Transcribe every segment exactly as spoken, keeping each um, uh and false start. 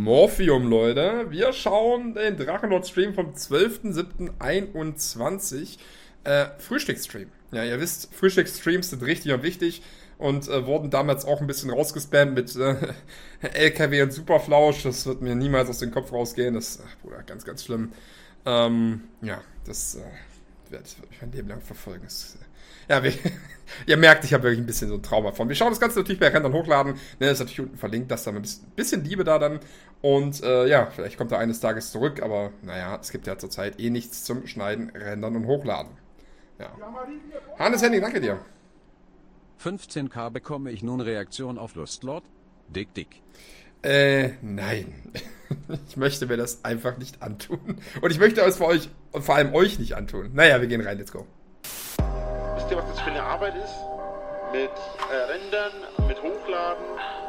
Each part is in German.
Morphium, Leute. Wir schauen den Drachenlord-Stream vom zwölften siebten einundzwanzig. Äh, Frühstücksstream. Ja, ihr wisst, Frühstücksstreams sind richtig und wichtig und äh, wurden damals auch ein bisschen rausgespammt mit äh, L K W und Superflausch. Das wird mir niemals aus dem Kopf rausgehen. Das ist, Bruder, ganz, ganz schlimm. Ähm, ja, das äh, werde ich mein Leben lang verfolgen. Das, äh, ja, wir, ihr merkt, ich habe wirklich ein bisschen so ein Trauma von. Wir schauen das Ganze natürlich bei Rendern hochladen. Ne, ist natürlich unten verlinkt, dass da ein bisschen, bisschen Liebe da dann. Und äh, ja, vielleicht kommt er eines Tages zurück, aber naja, es gibt ja zurzeit eh nichts zum Schneiden, Rendern und Hochladen. Ja. Hannes Henning, danke dir. fünfzehn K bekomme ich nun Reaktion auf Lustlord? Dick, dick. Äh, nein. Ich möchte mir das einfach nicht antun. Und ich möchte es für euch und vor allem euch nicht antun. Naja, wir gehen rein, let's go. Wisst ihr, was das für eine Arbeit ist? Mit äh, Rendern, mit Hochladen.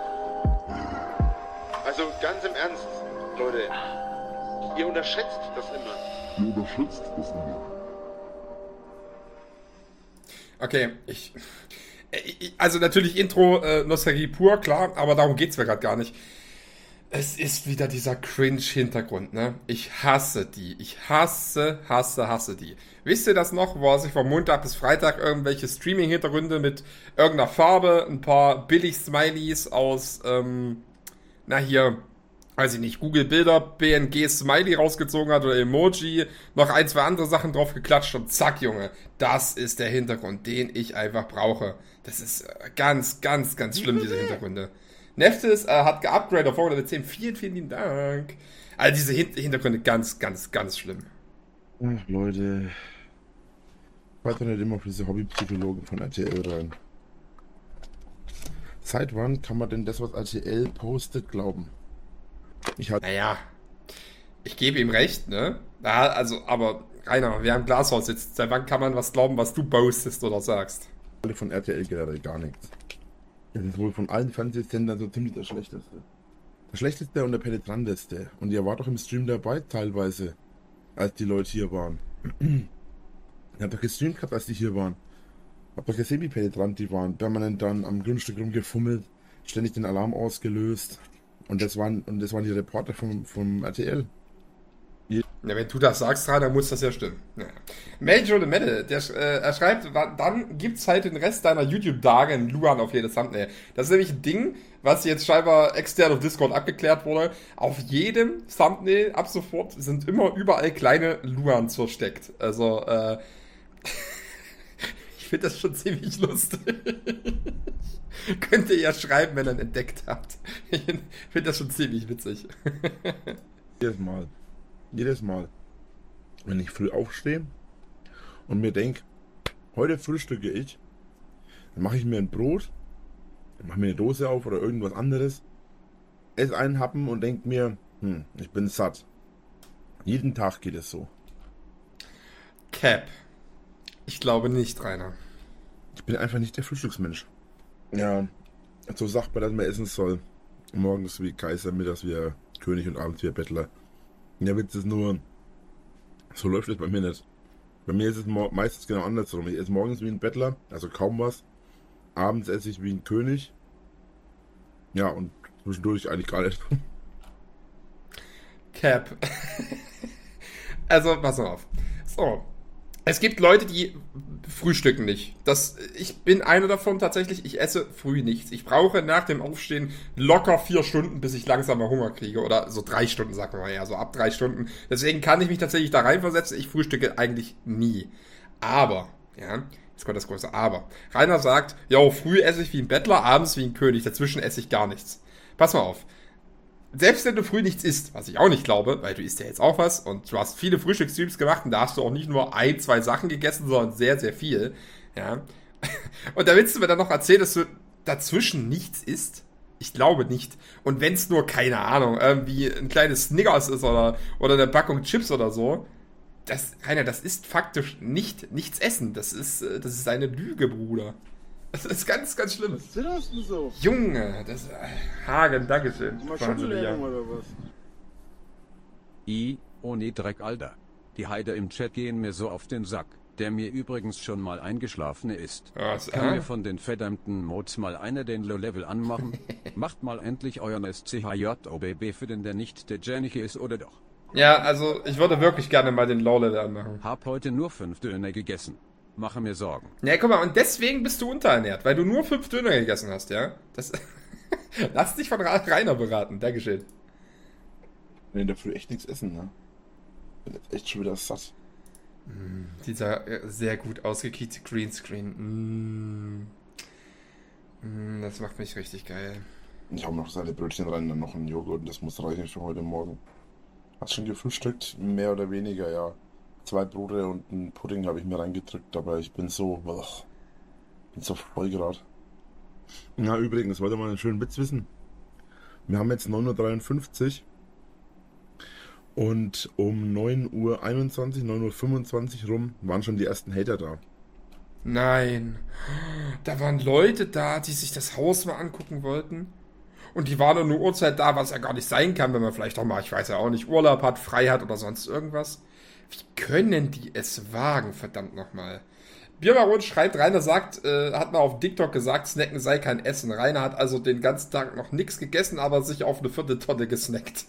Also ganz im Ernst, Leute. Ihr unterschätzt das immer. Ihr unterschätzt das immer. Okay, ich... Also natürlich Intro, äh, Nostalgie pur, klar, aber darum geht's mir gerade gar nicht. Es ist wieder dieser Cringe-Hintergrund, ne? Ich hasse die. Ich hasse, hasse, hasse die. Wisst ihr das noch, wo er sich von Montag bis Freitag irgendwelche Streaming-Hintergründe mit irgendeiner Farbe, ein paar Billig-Smileys aus, ähm, na hier, weiß ich nicht, Google Bilder, B N G Smiley rausgezogen hat oder Emoji, noch ein, zwei andere Sachen drauf geklatscht und zack, Junge, das ist der Hintergrund, den ich einfach brauche. Das ist ganz, ganz, ganz schlimm, diese Hintergründe. Neftis äh, hat geupgradet auf Vordergrund zehn. Vielen, vielen lieben Dank. Also diese Hin- Hintergründe ganz, ganz, ganz schlimm. Ach, Leute. Weiter nicht immer auf diese Hobbypsychologen von R T L rein. Seit wann kann man denn das, was R T L postet, glauben? Ich hatte Naja, ich gebe ihm recht, ne? Ja, also, aber Rainer, wer im Glashaus sitzt, seit wann kann man was glauben, was du postest oder sagst? von R T L generell gar nichts. Das ist wohl von allen Fernsehsendern so ziemlich das Schlechteste. Das Schlechteste und der penetranteste. Und ihr wart doch im Stream dabei teilweise, als die Leute hier waren. Ihr habt doch gestreamt gehabt, als die hier waren. Habt doch gesehen, wie penetrant die waren. Permanent dann am Grundstück rumgefummelt, ständig den Alarm ausgelöst. Und das waren, und das waren die Reporter vom, vom R T L. Ja, wenn du das sagst, dann muss das ja stimmen. Ja. Major the Metal, der äh, er schreibt, dann gibt's halt den Rest deiner YouTube-Tage in Luan auf jedes Thumbnail. Das ist nämlich ein Ding, was jetzt scheinbar extern auf Discord abgeklärt wurde. Auf jedem Thumbnail ab sofort sind immer überall kleine Luans versteckt. Also, äh, ich finde das schon ziemlich lustig. Könnt ihr ja schreiben, wenn ihr ihn entdeckt habt. Ich finde das schon ziemlich witzig. Jedes Mal. Jedes Mal, wenn ich früh aufstehe und mir denke, heute frühstücke ich, dann mache ich mir ein Brot, mache mir eine Dose auf oder irgendwas anderes, esse einen Happen und denke mir, hm, ich bin satt. Jeden Tag geht es so. Cap. Ich glaube nicht, Rainer. Ich bin einfach nicht der Frühstücksmensch. Ja, so sagt man, dass man essen soll. Morgens wie Kaiser, mittags wie König und abends wie Bettler. Der Witz ist nur, so läuft es bei mir nicht. Bei mir ist es meistens genau andersrum. Ich esse morgens wie ein Bettler, also kaum was. Abends esse ich wie ein König. Ja, und zwischendurch eigentlich gar nicht. Cap. Also, pass mal auf. So. Es gibt Leute, die frühstücken nicht. Das, ich bin einer davon tatsächlich. Ich esse früh nichts. Ich brauche nach dem Aufstehen locker vier Stunden, bis ich langsam mal Hunger kriege. Oder so drei Stunden, sagen wir mal eher. So ab drei Stunden. Deswegen kann ich mich tatsächlich da reinversetzen. Ich frühstücke eigentlich nie. Aber, ja, jetzt kommt das große Aber. Rainer sagt, ja, früh esse ich wie ein Bettler, abends wie ein König. Dazwischen esse ich gar nichts. Pass mal auf. Selbst wenn du früh nichts isst, was ich auch nicht glaube, weil du isst ja jetzt auch was und du hast viele Frühstücksstreams gemacht und da hast du auch nicht nur ein, zwei Sachen gegessen, sondern sehr, sehr viel, ja. Und da willst du mir dann noch erzählen, dass du dazwischen nichts isst? Ich glaube nicht. Und wenn es nur, keine Ahnung, irgendwie ein kleines Snickers ist oder, oder eine Packung Chips oder so, das, Rainer, das ist faktisch nicht nichts essen. Das ist, das ist eine Lüge, Bruder. Das ist ganz, ganz schlimm. Was zitterst du so? Junge, das Hagen, Dankeschön. Mal Schüttellähmung oder was? I, ohne Dreck, Alter. Die Heider im Chat gehen mir so auf den Sack. der mir übrigens schon mal eingeschlafen ist. Was, Kann äh? mir von den verdammten Mods mal einer den Low-Level anmachen? Macht mal endlich euren S C H J O B B für den, der nicht der Jernike ist, oder doch? Ja, also ich würde wirklich gerne mal den Low-Level anmachen. Hab heute nur fünf Döner gegessen. Mache mir Sorgen. Ja, guck mal, und deswegen bist du unterernährt, weil du nur fünf Döner gegessen hast, ja? Das Lass dich von Rainer beraten, Dankeschön. Ich in der Früh echt nichts essen, ne? Bin jetzt echt schon wieder satt. Dieser äh, sehr gut ausgekiete Greenscreen. Mm. Mm, das macht mich richtig geil. Ich hau noch seine Brötchen rein, dann noch einen Joghurt und das muss reichen für heute Morgen. Hast schon gefrühstückt? Mehr oder weniger, ja. Zwei Brote und einen Pudding habe ich mir reingedrückt, aber ich bin so, ugh, bin so voll gerade. Na übrigens, wollt ihr mal einen schönen Witz wissen? Wir haben jetzt neun Uhr dreiundfünfzig und um neun Uhr einundzwanzig, neun Uhr fünfundzwanzig rum waren schon die ersten Hater da. Nein. Da waren Leute da, die sich das Haus mal angucken wollten. Und die waren um eine Uhrzeit da, was ja gar nicht sein kann, wenn man vielleicht auch mal, ich weiß ja auch nicht, Urlaub hat, frei hat oder sonst irgendwas. Wie können die es wagen, verdammt nochmal? Bierbaron schreibt, Rainer sagt, äh, hat mal auf TikTok gesagt, Snacken sei kein Essen. Rainer hat also den ganzen Tag noch nichts gegessen, aber sich auf eine Vierteltonne gesnackt.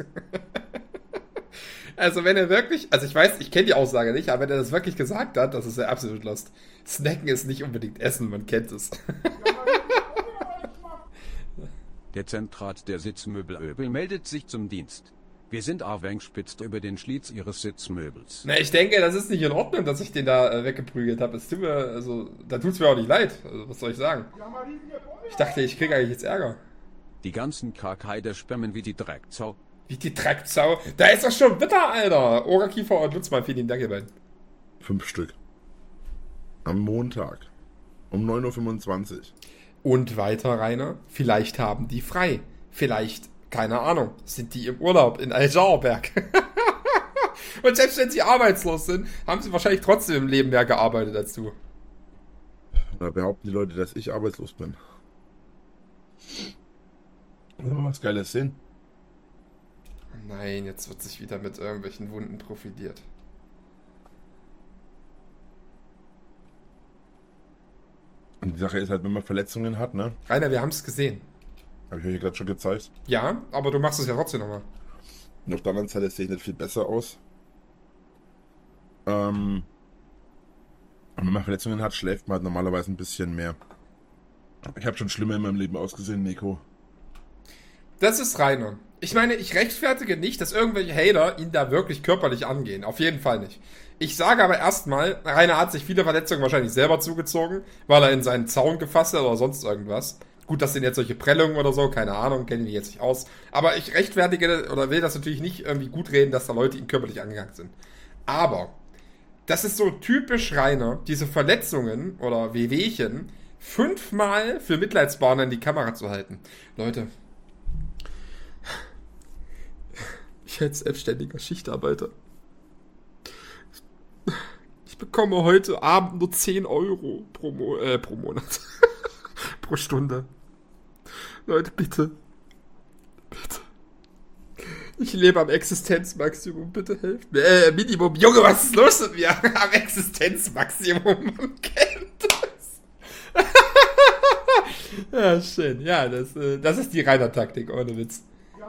Also wenn er wirklich, also ich weiß, ich kenne die Aussage nicht, aber wenn er das wirklich gesagt hat, das ist ja absolut lost. Snacken ist nicht unbedingt Essen, man kennt es. Der Zentrat der Sitzmöbelöbel meldet sich zum Dienst. Wir sind spitzt über den Schlitz ihres Sitzmöbels. Na, ich denke, das ist nicht in Ordnung, dass ich den da äh, weggeprügelt habe. Es tut mir, also, da tut's mir auch nicht leid. Also, was soll ich sagen? Ich dachte, ich kriege eigentlich jetzt Ärger. Die ganzen Karkheider spermen wie die Drecksau. Wie die Drecksau. Da ist doch schon Witter, Alter. Orakiefer und Lutzmann, vielen lieben Dank, ihr beiden. Fünf Stück. Am Montag. Um neun Uhr fünfundzwanzig. Und weiter, Rainer. Vielleicht haben die frei. Vielleicht, keine Ahnung, sind die im Urlaub in Alschauerberg. Und selbst wenn sie arbeitslos sind, haben sie wahrscheinlich trotzdem im Leben mehr gearbeitet als du. Da behaupten die Leute, dass ich arbeitslos bin. Wollen wir was Geiles sehen? Nein, jetzt wird sich wieder mit irgendwelchen Wunden profiliert. Und die Sache ist halt, wenn man Verletzungen hat, ne? Rainer, wir haben es gesehen. Habe ich euch ja gerade schon gezeigt. Ja, aber du machst es ja trotzdem nochmal. Und auf der anderen Seite sehe ich nicht viel besser aus. Ähm, und wenn man Verletzungen hat, schläft man halt normalerweise ein bisschen mehr. Ich habe schon schlimmer in meinem Leben ausgesehen, Nico. Das ist Rainer. Ich meine, ich rechtfertige nicht, dass irgendwelche Hater ihn da wirklich körperlich angehen. Auf jeden Fall nicht. Ich sage aber erstmal, Rainer hat sich viele Verletzungen wahrscheinlich selber zugezogen, weil er in seinen Zaun gefasst hat oder sonst irgendwas. Gut, das sind jetzt solche Prellungen oder so, keine Ahnung, kenne ich jetzt nicht aus. Aber ich rechtfertige oder will das natürlich nicht irgendwie gut reden, dass da Leute ihn körperlich angegangen sind. Aber das ist so typisch Rainer, diese Verletzungen oder Wehwehchen fünfmal für Mitleidsbahnen in die Kamera zu halten. Leute, ich als selbstständiger Schichtarbeiter, ich bekomme heute Abend nur zehn Euro pro, Mo äh, pro Monat. Pro Stunde. Leute, bitte. Bitte. Ich lebe am Existenzmaximum, bitte helft mir. Äh, Minimum. Junge, was ist los mit mir? Am Existenzmaximum, man kennt das. Ja, schön. Ja, das, äh, das ist die Rainer-Taktik, ohne Witz.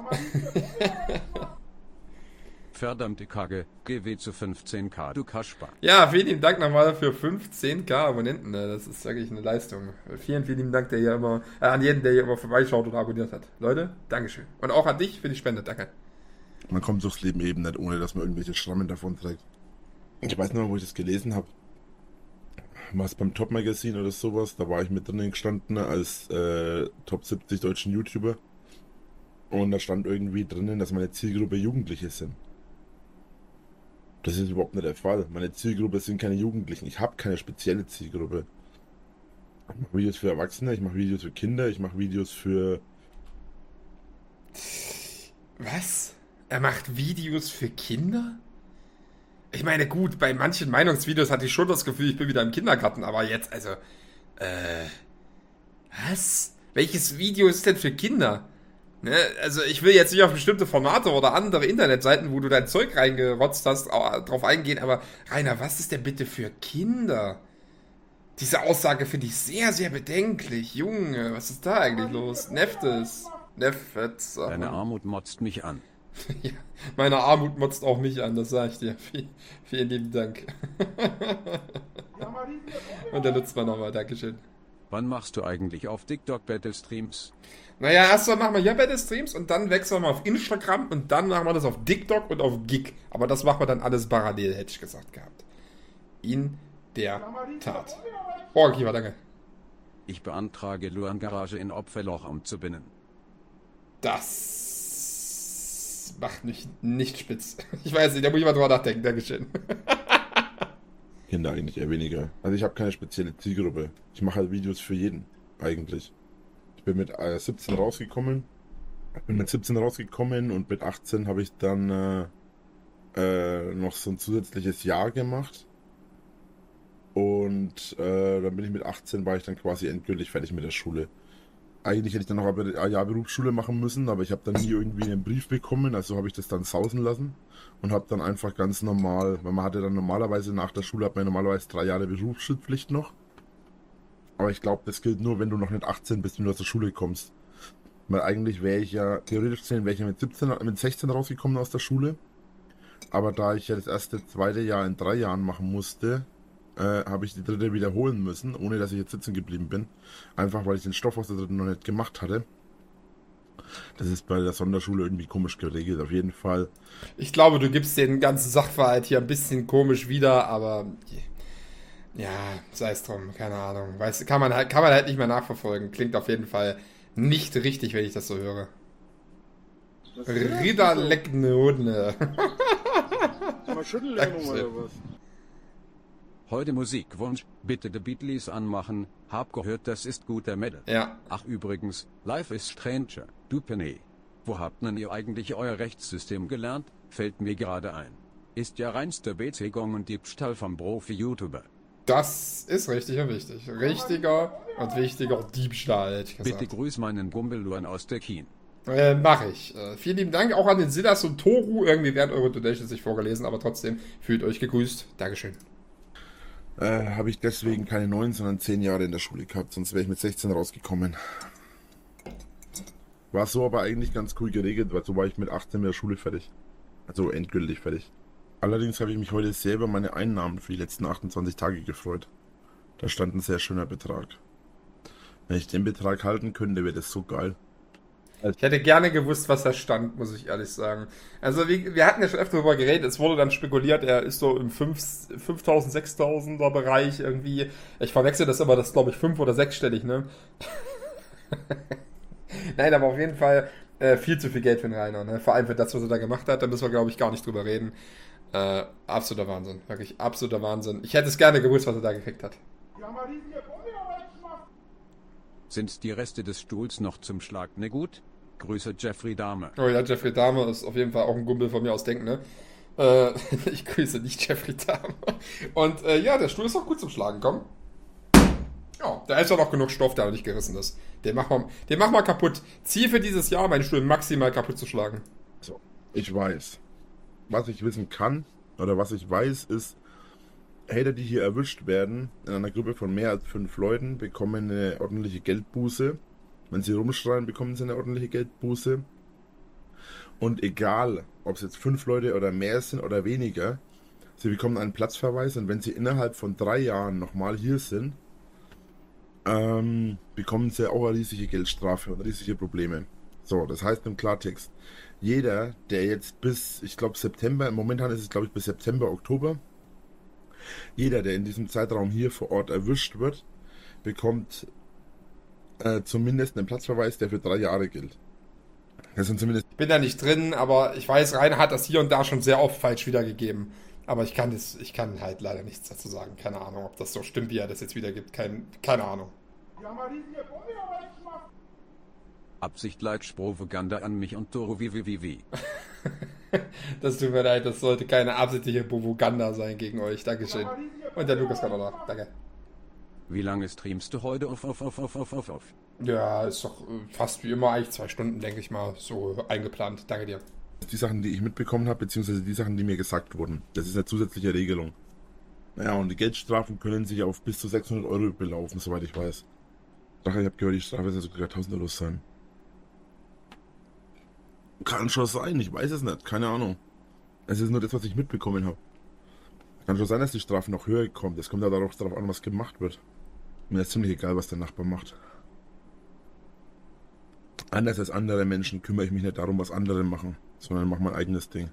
Verdammte Kacke, G W zu fünfzehn K, du Kasper. Ja, vielen lieben Dank nochmal für fünfzehn K Abonnenten. Das ist wirklich eine Leistung. Vielen, vielen lieben Dank der hier immer, äh, an jeden, der hier immer vorbeischaut und abonniert hat. Leute, Dankeschön. Und auch an dich für die Spende. Danke. Man kommt durchs Leben eben nicht, ohne dass man irgendwelche Schrammen davon trägt. Ich weiß noch, wo ich das gelesen habe. Was beim Top Magazine oder sowas, da war ich mit drinnen gestanden als äh, Top siebzig deutschen YouTuber. Und da stand irgendwie drinnen, dass meine Zielgruppe Jugendliche sind. Das ist überhaupt nicht der Fall. Meine Zielgruppe sind keine Jugendlichen. Ich habe keine spezielle Zielgruppe. Ich mache Videos für Erwachsene, ich mache Videos für Kinder, ich mache Videos für... Was? Er macht Videos für Kinder? Ich meine, gut, bei manchen Meinungsvideos hatte ich schon das Gefühl, ich bin wieder im Kindergarten, aber jetzt, also, äh, was? Welches Video ist denn für Kinder? Ne? Also ich will jetzt nicht auf bestimmte Formate oder andere Internetseiten, wo du dein Zeug reingerotzt hast, au- drauf eingehen, aber Rainer, was ist denn bitte für Kinder? Diese Aussage finde ich sehr, sehr bedenklich. Junge, was ist da eigentlich los? Neftes. Neffets. Deine Armut motzt mich an. Ja, meine Armut motzt auch mich an, das sag ich dir. Viel, vielen lieben Dank. Und der nutzt man nochmal, Dankeschön. Wann machst du eigentlich auf TikTok Battle Streams? Naja, erst mal machen wir hier Battle Streams und dann wechseln wir mal auf Instagram und dann machen wir das auf TikTok und auf Gig. Aber das machen wir dann alles parallel, hätte ich gesagt gehabt. In der Tat. Oh, Kiva, danke. Ich beantrage Luan Garage in Opferloch umzubinnen. Das macht mich nicht spitz. Ich weiß nicht, da muss ich mal drüber nachdenken. Dankeschön. Kinder eigentlich eher weniger. Also ich habe keine spezielle Zielgruppe. Ich mache halt Videos für jeden, eigentlich. Ich bin mit äh, siebzehn rausgekommen. Ich bin mit siebzehn rausgekommen und mit achtzehn habe ich dann äh, äh, noch so ein zusätzliches Jahr gemacht. Und äh, dann bin ich mit achtzehn, war ich dann quasi endgültig fertig mit der Schule. Eigentlich hätte ich dann noch ein Jahr Berufsschule machen müssen, aber ich habe dann nie irgendwie einen Brief bekommen, also habe ich das dann sausen lassen und habe dann einfach ganz normal, weil man hatte dann normalerweise nach der Schule, hat man normalerweise drei Jahre Berufsschulpflicht noch. Aber ich glaube, das gilt nur, wenn du noch nicht achtzehn bist, wenn du aus der Schule kommst. Weil eigentlich wäre ich ja, theoretisch gesehen, wäre ich ja mit siebzehn, mit sechzehn rausgekommen aus der Schule. Aber da ich ja das erste, zweite Jahr in drei Jahren machen musste, äh, habe ich die dritte wiederholen müssen, ohne dass ich jetzt sitzen geblieben bin. Einfach, weil ich den Stoff aus der dritten noch nicht gemacht hatte. Das ist bei der Sonderschule irgendwie komisch geregelt, auf jeden Fall. Ich glaube, du gibst den ganzen Sachverhalt hier ein bisschen komisch wieder, aber ja, sei es drum, keine Ahnung. Weißt, kann man halt, kann man halt nicht mehr nachverfolgen. Klingt auf jeden Fall nicht richtig, wenn ich das so höre. Ritter leckne Hunde. Mal Schüttellähmung oder was? Heute Musikwunsch, bitte The Beatles anmachen, hab gehört, das ist guter Metal. Ja. Ach übrigens, Life is Stranger, du Penny. Wo habt denn ihr eigentlich euer Rechtssystem gelernt? Fällt mir gerade ein. Ist ja reinster Beziehung und Diebstahl vom Profi-YouTuber. Das ist richtig und wichtig. Richtiger und wichtiger Diebstahl, hätte ich gesagt. Bitte grüß meinen Gumbelluan aus der Kien. Äh, mach ich. Äh, vielen lieben Dank auch an den Silas und Toru. Irgendwie werden eure Donations nicht vorgelesen, aber trotzdem fühlt euch gegrüßt. Dankeschön. Äh, habe ich deswegen keine neun, sondern zehn Jahre in der Schule gehabt, sonst wäre ich mit sechzehn rausgekommen. War so aber eigentlich ganz cool geregelt, weil so war ich mit achtzehn mit der Schule fertig. Also endgültig fertig. Allerdings habe ich mich heute sehr über meine Einnahmen für die letzten achtundzwanzig Tage gefreut. Da stand ein sehr schöner Betrag. Wenn ich den Betrag halten könnte, wäre das so geil. Ich hätte gerne gewusst, was da stand, muss ich ehrlich sagen. Also wir, wir hatten ja schon öfter darüber geredet, es wurde dann spekuliert, er ist so im fünftausend, sechstausender Bereich irgendwie. Ich verwechsel das immer, das ist glaube ich fünf- oder sechsstellig, ne? Nein, aber auf jeden Fall äh, viel zu viel Geld für den Rainer, ne? Vor allem für das, was er da gemacht hat, da müssen wir glaube ich gar nicht drüber reden. Äh, absoluter Wahnsinn, wirklich absoluter Wahnsinn. Ich hätte es gerne gewusst, was er da gekriegt hat. Sind die Reste des Stuhls noch zum Schlag ne gut? Grüße Jeffrey Dahmer. Oh ja, Jeffrey Dahmer ist auf jeden Fall auch ein Kumpel von mir aus Denken, ne? Äh, ich grüße nicht Jeffrey Dahmer. Und äh, ja, der Stuhl ist auch gut zum Schlagen, komm. Ja, da ist ja noch genug Stoff, der noch nicht gerissen ist. Den machen wir, den machen wir kaputt. Ziel für dieses Jahr, meinen Stuhl maximal kaputt zu schlagen. So, ich weiß. Was ich wissen kann, oder was ich weiß, ist, Hater, die hier erwischt werden, in einer Gruppe von mehr als fünf Leuten, bekommen eine ordentliche Geldbuße. Wenn sie rumschreien, bekommen sie eine ordentliche Geldbuße. Und egal, ob es jetzt fünf Leute oder mehr sind oder weniger, sie bekommen einen Platzverweis und wenn sie innerhalb von drei Jahren nochmal hier sind, ähm, bekommen sie auch eine riesige Geldstrafe und riesige Probleme. So, das heißt im Klartext, jeder, der jetzt bis, ich glaube September, momentan ist es glaube ich bis September, Oktober, jeder, der in diesem Zeitraum hier vor Ort erwischt wird, bekommt äh, zumindest einen Platzverweis, der für drei Jahre gilt. Das sind zumindest. Ich bin da nicht drin, aber ich weiß, Rainer hat das hier und da schon sehr oft falsch wiedergegeben. Aber ich kann das, ich kann halt leider nichts dazu sagen. Keine Ahnung, ob das so stimmt, wie er das jetzt wiedergibt. Kein, keine Ahnung. Absicht like Propaganda an mich und Toro wie wie wie wie. Das tut mir leid, das sollte keine absichtliche Propaganda sein gegen euch. Dankeschön. Und der Lukas kann auch noch. Danke. Wie lange streamst du heute auf, auf, auf, auf, auf, auf, auf? Ja, ist doch äh, fast wie immer eigentlich zwei Stunden, denke ich mal, so eingeplant. Danke dir. Die Sachen, die ich mitbekommen habe, beziehungsweise die Sachen, die mir gesagt wurden. Das ist eine zusätzliche Regelung. Naja, und die Geldstrafen können sich auf bis zu sechshundert Euro belaufen, soweit ich weiß. Ich habe gehört, die Strafe soll sogar tausend Euro sein. Kann schon sein, ich weiß es nicht, keine Ahnung. Es ist nur das, was ich mitbekommen habe. Kann schon sein, dass die Strafe noch höher kommt. Es kommt ja darauf an, was gemacht wird. Mir ist ziemlich egal, was der Nachbar macht. Anders als andere Menschen kümmere ich mich nicht darum, was andere machen, sondern mache mein eigenes Ding.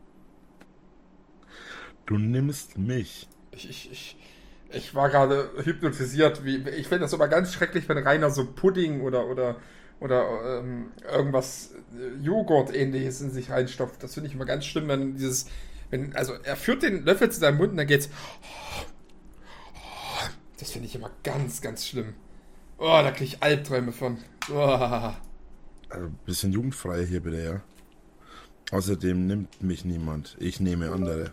Du nimmst mich. Ich, ich, ich, ich war gerade hypnotisiert. Wie, ich finde das aber ganz schrecklich, wenn Rainer so Pudding oder, oder, oder ähm, irgendwas äh, Joghurt-ähnliches in sich reinstopft. Das finde ich immer ganz schlimm, wenn dieses... Wenn, also er führt den Löffel zu seinem Mund und dann geht's... Das finde ich immer ganz, ganz schlimm. Oh, da kriege ich Albträume von. Oh. Also ein bisschen jugendfrei hier bitte, ja. Außerdem nimmt mich niemand. Ich nehme andere.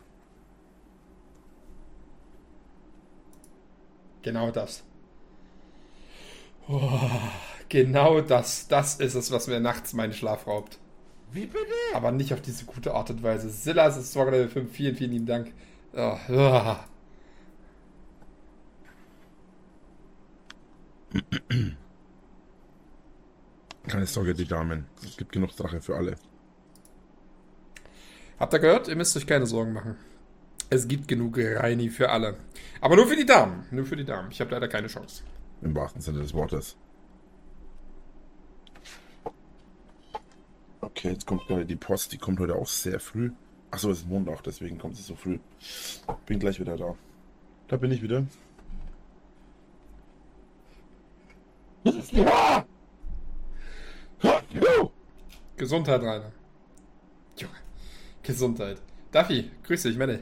Genau das. Oh, genau das. Das ist es, was mir nachts meinen Schlaf raubt. Wie bitte? Aber nicht auf diese gute Art und Weise. Silas ist Sorge Level fünf. Vielen, vielen lieben Dank. Oh, oh. Keine Sorge, die Damen. Es gibt genug Drache für alle. Habt ihr gehört? Ihr müsst euch keine Sorgen machen. Es gibt genug Reini für alle. Aber nur für die Damen. Nur für die Damen. Ich habe leider keine Chance. Im wahrsten Sinne des Wortes. Okay, jetzt kommt gerade die Post. Die kommt heute auch sehr früh. Achso, es ist Montag, deswegen kommt sie so früh. Bin gleich wieder da. Da bin ich wieder. Gesundheit, Rainer. Junge. Gesundheit. Duffy, grüß dich, Menne.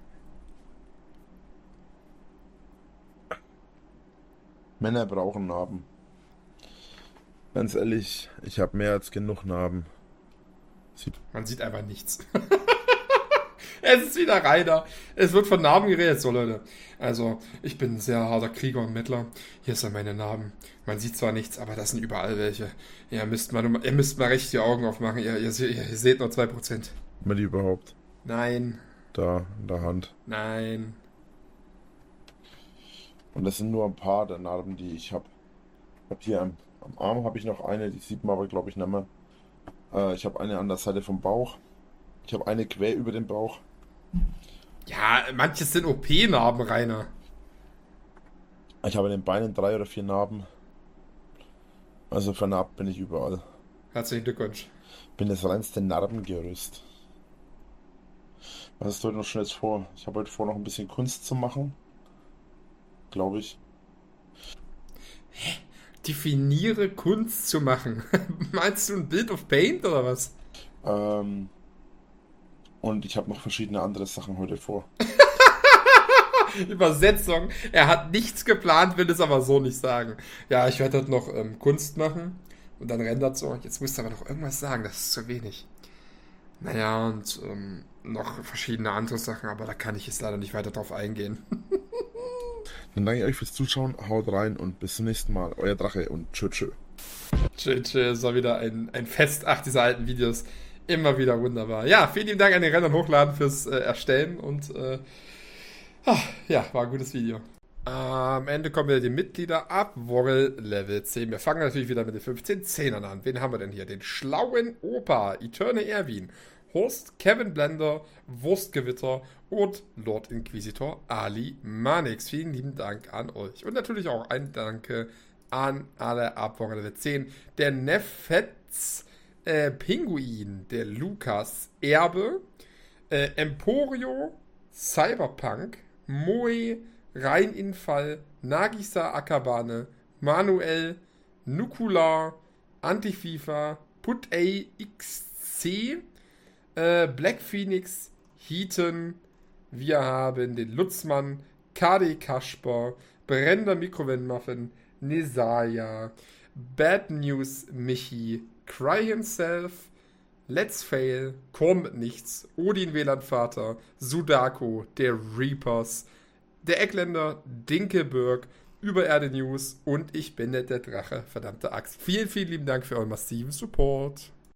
Männer brauchen Narben. Ganz ehrlich, ich habe mehr als genug Narben. Sie Man sieht einfach nichts. Es ist wieder Rainer. Es wird von Narben geredet, so Leute. Also, ich bin ein sehr harter Krieger und Mittler. Hier sind meine Narben. Man sieht zwar nichts, aber das sind überall welche. Ihr müsst mal, ihr müsst mal recht die Augen aufmachen. Ihr, ihr, ihr seht nur zwei Prozent. Mal die überhaupt. Nein. Da, in der Hand. Nein. Und das sind nur ein paar der Narben, die ich habe. Ich hab hier am, am Arm habe ich noch eine, die sieht man aber glaube ich nicht mehr. Äh, ich habe eine an der Seite vom Bauch. Ich habe eine quer über den Bauch. Ja, manches sind O P-Narben, Rainer. Ich habe in den Beinen drei oder vier Narben. Also vernarbt bin ich überall. Herzlichen Glückwunsch. Bin das reinste Narbengerüst. Was hast du heute noch schon jetzt vor? Ich habe heute vor, noch ein bisschen Kunst zu machen. Glaube ich. Hä? Definiere Kunst zu machen. Meinst du ein Bild of Paint oder was? Ähm... Und ich habe noch verschiedene andere Sachen heute vor. Übersetzung. Er hat nichts geplant, will es aber so nicht sagen. Ja, ich werde heute noch ähm, Kunst machen. Und dann rendert so. Jetzt musst du aber noch irgendwas sagen. Das ist zu wenig. Naja, und ähm, noch verschiedene andere Sachen. Aber da kann ich jetzt leider nicht weiter drauf eingehen. Dann danke ich euch fürs Zuschauen. Haut rein und bis zum nächsten Mal. Euer Drache und tschö tschö. Tschö tschö. Es war wieder ein, ein Fest. Ach, diese alten Videos. Immer wieder wunderbar. Ja, vielen lieben Dank an den Rennern hochladen fürs äh, Erstellen und äh, ach, ja, war ein gutes Video. Am Ende kommen wieder die Mitglieder ab Worrel Level zehn. Wir fangen natürlich wieder mit den fünfzehn Zehnern an. Wen haben wir denn hier? Den schlauen Opa, Eterne Erwin, Horst, Kevin Blender, Wurstgewitter und Lord Inquisitor Ali Manix. Vielen lieben Dank an euch. Und natürlich auch ein Danke an alle ab Worrel Level zehn. Der Nefetz, Äh, Pinguin, der Lukas, Erbe, äh, Emporio, Cyberpunk, Moe, Rheininfall, Nagisa Akabane, Manuel, Nukular, Antififa, Put-A X C, äh, Black Phoenix, Heaton, wir haben den Lutzmann, K D Kasper, Brenda Mikrowellenmuffin, Nesaya, Bad News Michi, Cry Himself, Let's Fail, Korn mit Nichts, Odin W L A N-Vater, Sudaku, der Reapers, der Eckländer, Dinkelberg, Übererde News und ich bin der Drache, verdammte Axt. Vielen, vielen lieben Dank für euren massiven Support.